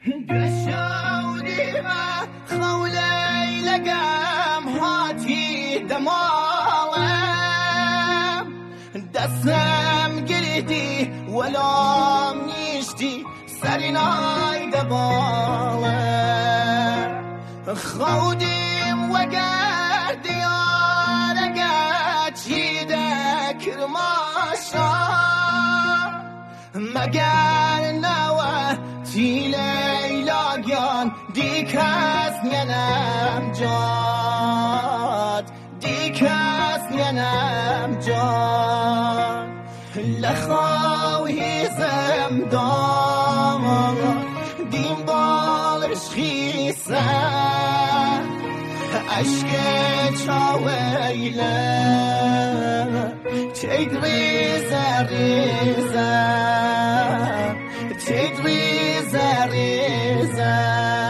قشودي ما خولي لقام هاتي دمالم دستم گریدی ولام نیشتی سرینای دبالم خودیم وگر دیارگه چیده کرماشا مگر نوه تی لیلاگیان دیکس نیم جاد دیکس نیم جاد لخواهی زمدان دیم بالش خیسه عشق چاویله تید ریزه ریزه تید ریزه ریزه